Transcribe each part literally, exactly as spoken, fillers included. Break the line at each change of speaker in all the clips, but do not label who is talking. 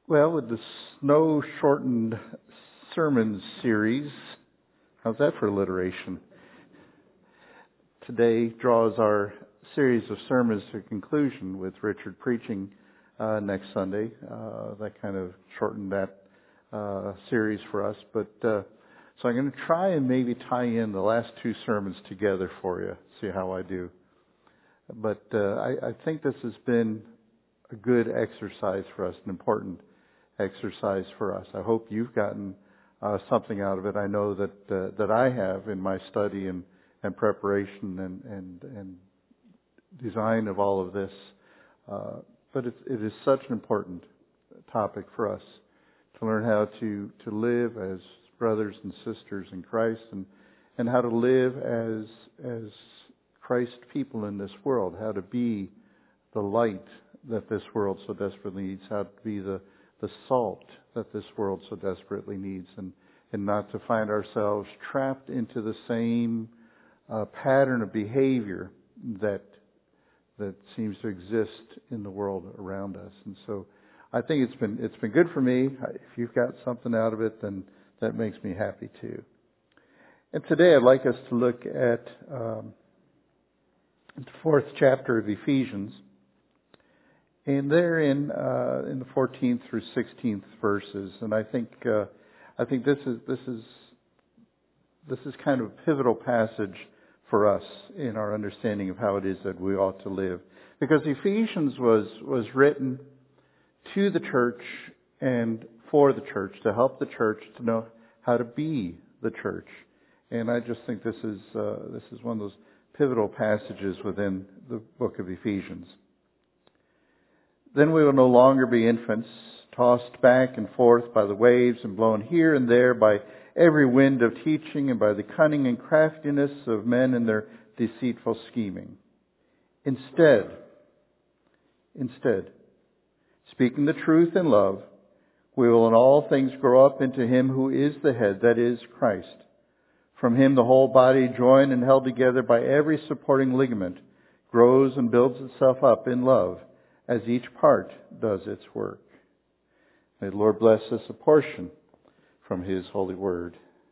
Well, with the snow-shortened sermon series, how's that for alliteration? Today draws our series of sermons to a conclusion with Richard preaching uh, next Sunday. Uh, that kind of shortened that uh, series for us. But uh, so I'm going to try and maybe tie in the last two sermons together for you, see how I do. But uh, I, I think this has been a good exercise for us, an important exercise for us. I hope you've gotten uh, something out of it. I know that uh, that I have in my study and, and preparation and, and and design of all of this. Uh, but it, it is such an important topic for us to learn how to, to live as brothers and sisters in Christ, and, and how to live as as Christ people in this world, how to be the light that this world so desperately needs, how to be the the salt that this world so desperately needs, and, and not to find ourselves trapped into the same uh, pattern of behavior that that seems to exist in the world around us. And so I think it's been it's been good for me. If you've got something out of it, then that makes me happy too. And today I'd like us to look at um, the fourth chapter of Ephesians. And they're in uh, in the fourteenth through sixteenth verses, and I think uh, I think this is this is this is kind of a pivotal passage for us in our understanding of how it is that we ought to live, because Ephesians was was written to the church and for the church, to help the church to know how to be the church, and I just think this is uh, this is one of those pivotal passages within the book of Ephesians. Then we will no longer be infants, tossed back and forth by the waves and blown here and there by every wind of teaching and by the cunning and craftiness of men and their deceitful scheming. Instead, instead, speaking the truth in love, we will in all things grow up into Him who is the head, that is, Christ. From Him the whole body, joined and held together by every supporting ligament, grows and builds itself up in love, as each part does its work. May the Lord bless us a portion from His holy word.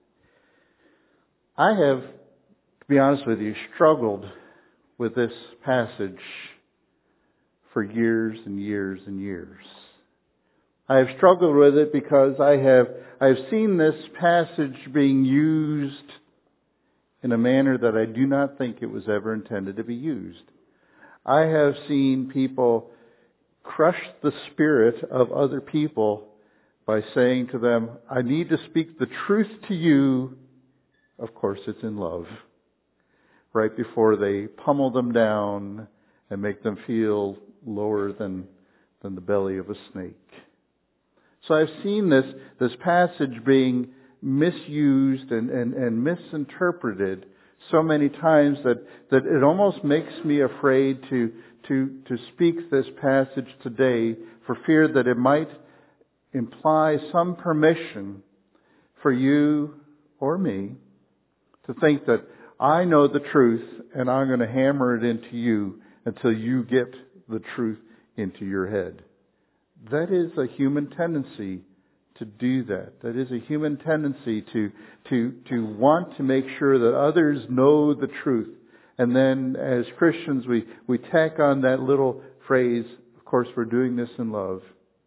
I have, to be honest with you, struggled with this passage for years and years and years. I have struggled with it because I have I have seen this passage being used in a manner that I do not think it was ever intended to be used. I have seen people crush the spirit of other people by saying to them, I need to speak the truth to you. Of course, it's in love. Right before they pummel them down and make them feel lower than, than the belly of a snake. So I've seen this, this passage being misused and, and, and misinterpreted so many times that, that it almost makes me afraid to To, to speak this passage today, for fear that it might imply some permission for you or me to think that I know the truth and I'm going to hammer it into you until you get the truth into your head. That is a human tendency to do that. That is a human tendency to, to, to want to make sure that others know the truth. And then as Christians, we, we tack on that little phrase, of course, we're doing this in love.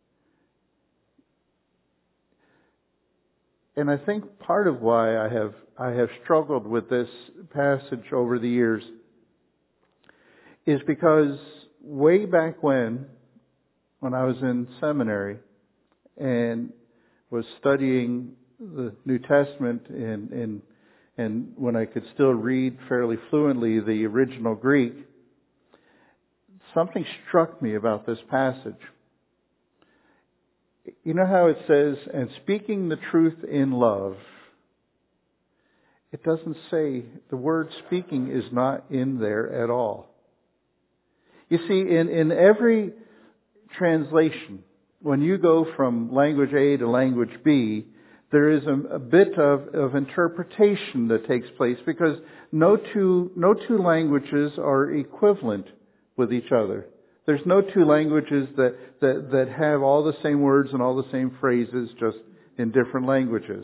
And I think part of why I have I have struggled with this passage over the years is because way back when, when I was in seminary and was studying the New Testament in, in And when I could still read fairly fluently the original Greek, something struck me about this passage. You know how it says, and speaking the truth in love. It doesn't say, the word speaking is not in there at all. You see, in, in every translation, when you go from language A to language B, there is a, a bit of, of interpretation that takes place, because no two no two languages are equivalent with each other. There's no two languages that, that, that have all the same words and all the same phrases, just in different languages.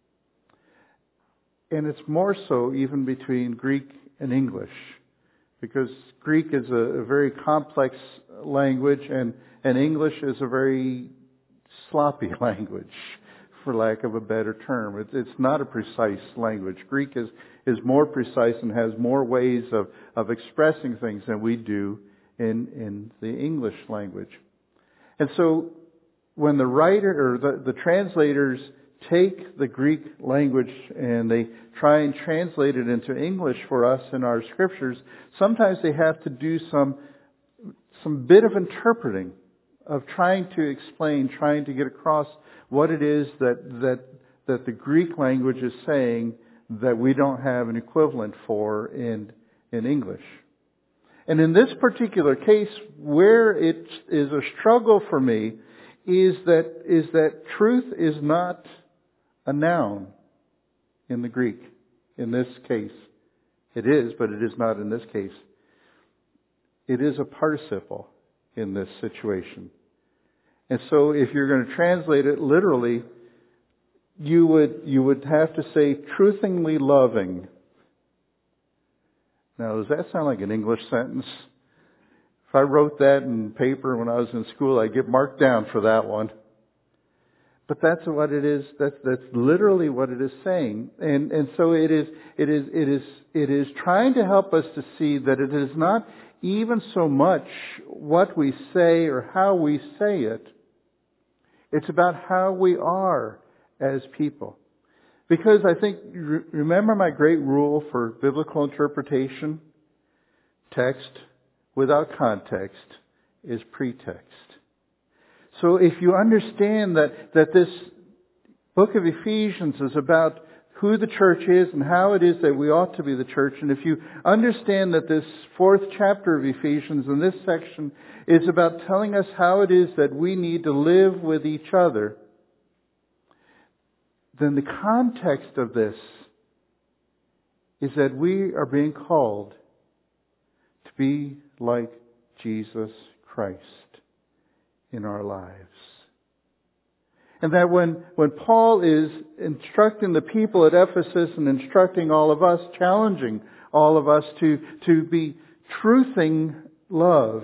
And it's more so even between Greek and English, because Greek is a, a very complex language, and, and English is a very sloppy language, for lack of a better term. It, it's not a precise language. Greek is, is more precise and has more ways of, of expressing things than we do in, in the English language. And so when the writer or the, the translators take the Greek language and they try and translate it into English for us in our scriptures, sometimes they have to do some some bit of interpreting, of trying to explain, trying to get across what it is that that that the Greek language is saying that we don't have an equivalent for in in English. And in this particular case, where it is a struggle for me is that is that truth is not a noun in the Greek. In this case, it is, but it is not in this case. It is a participle in this situation. And so if you're going to translate it literally, you would you would have to say truthingly loving. Now, does that sound like an English sentence? If I wrote that in paper when I was in school, I'd get marked down for that one. But that's what it is. That's that's literally what it is saying, and and so it is. It is. It is. It is trying to help us to see that it is not even so much what we say or how we say it. It's about how we are as people. Because I think, remember my great rule for biblical interpretation: text without context is pretext. So if you understand that, that this book of Ephesians is about who the church is and how it is that we ought to be the church, and if you understand that this fourth chapter of Ephesians in this section is about telling us how it is that we need to live with each other, then the context of this is that we are being called to be like Jesus Christ in our lives. And that when, when Paul is instructing the people at Ephesus and instructing all of us, challenging all of us to, to be truthing love,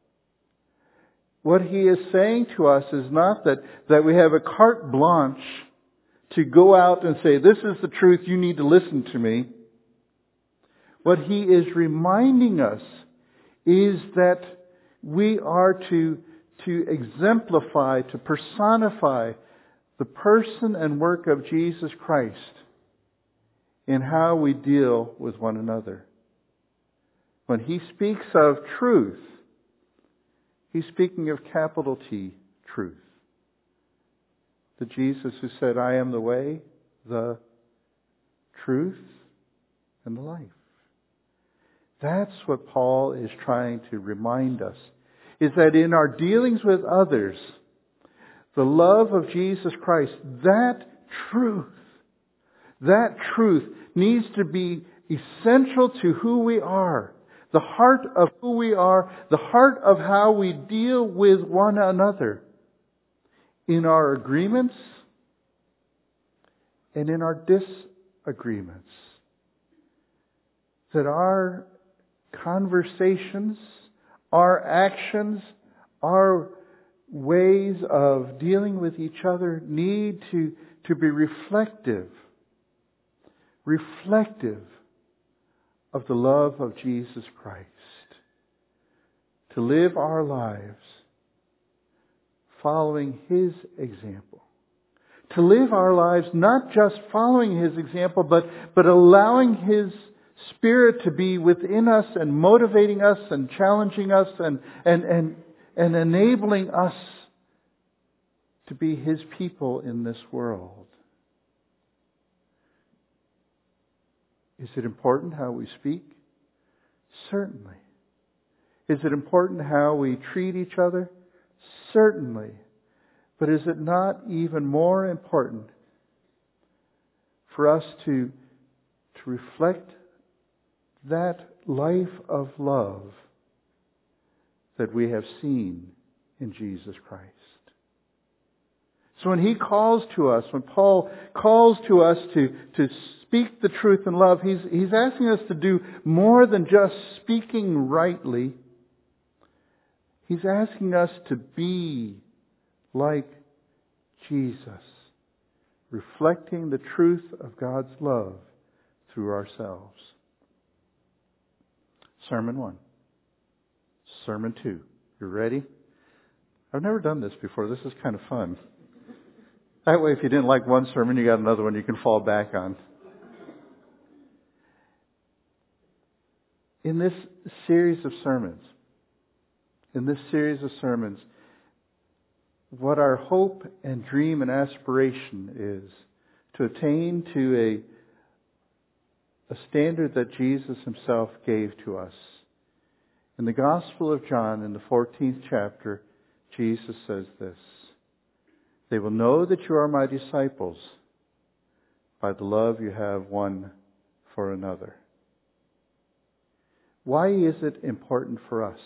what he is saying to us is not that, that we have a carte blanche to go out and say, this is the truth, you need to listen to me. What he is reminding us is that we are to to exemplify, to personify the person and work of Jesus Christ in how we deal with one another. When he speaks of truth, he's speaking of capital T, truth. The Jesus who said, I am the way, the truth, and the life. That's what Paul is trying to remind us. Is that in our dealings with others, the love of Jesus Christ, that truth, that truth needs to be essential to who we are. The heart of who we are, the heart of how we deal with one another. In our agreements and in our disagreements. That our conversations, our actions, our ways of dealing with each other need to, to be reflective, reflective of the love of Jesus Christ. To live our lives following His example. To live our lives not just following His example, but, but allowing His Spirit to be within us and motivating us and challenging us and, and, and, and enabling us to be His people in this world. Is it important how we speak? Certainly. Is it important how we treat each other? Certainly. But is it not even more important for us to, to reflect that life of love that we have seen in Jesus Christ. So when He calls to us, when Paul calls to us to, to speak the truth in love, he's, he's asking us to do more than just speaking rightly. He's asking us to be like Jesus, reflecting the truth of God's love through ourselves. Sermon one. Sermon two. You ready? I've never done this before. This is kind of fun. That way, if you didn't like one sermon, you got another one you can fall back on. In this series of sermons, in this series of sermons, what our hope and dream and aspiration is to attain to a, a standard that Jesus Himself gave to us. In the Gospel of John, in the fourteenth chapter, Jesus says this: "They will know that you are my disciples by the love you have one for another." Why is it important for us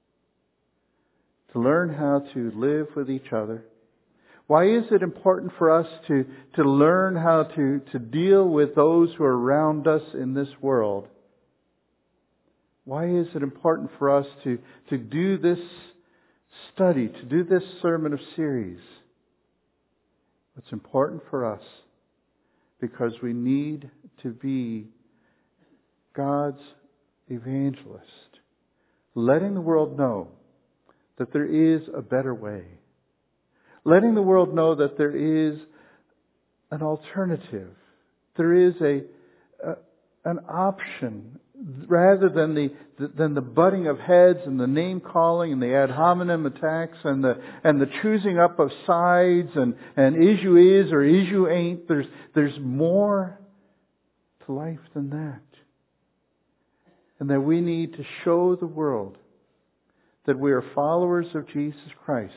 to learn how to live with each other? Why is it important for us to, to learn how to, to deal with those who are around us in this world? Why is it important for us to, to do this study, to do this sermon of series? It's important for us because we need to be God's evangelist, letting the world know that there is a better way. Letting the world know that there is an alternative. There is a, a an option rather than the than the butting of heads and the name calling and the ad hominem attacks and the and the choosing up of sides and, and is you is or is you ain't. There's there's more to life than that. And that we need to show the world that we are followers of Jesus Christ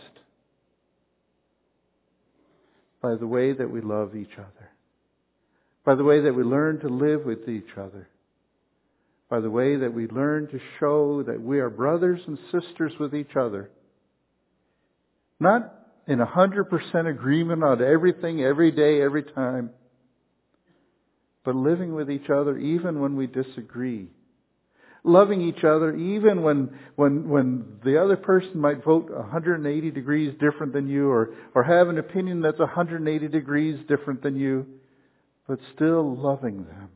by the way that we love each other, by the way that we learn to live with each other, by the way that we learn to show that we are brothers and sisters with each other. Not in a hundred percent agreement on everything, every day, every time, but living with each other even when we disagree. Loving each other even when when when the other person might vote one hundred eighty degrees different than you, or, or have an opinion that's one hundred eighty degrees different than you, but still loving them.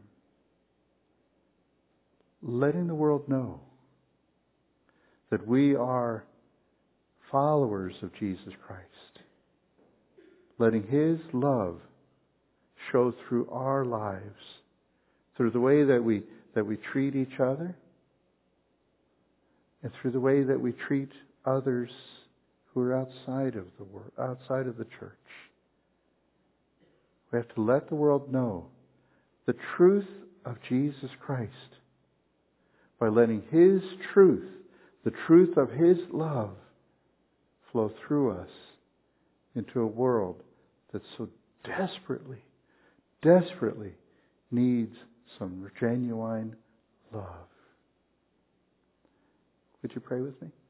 Letting the world know that we are followers of Jesus Christ. Letting His love show through our lives, through the way that we that we treat each other, and through the way that we treat others who are outside of the world, outside of the church. We have to let the world know the truth of Jesus Christ by letting His truth, the truth of His love, flow through us into a world that so desperately, desperately needs some genuine love. Would you pray with me?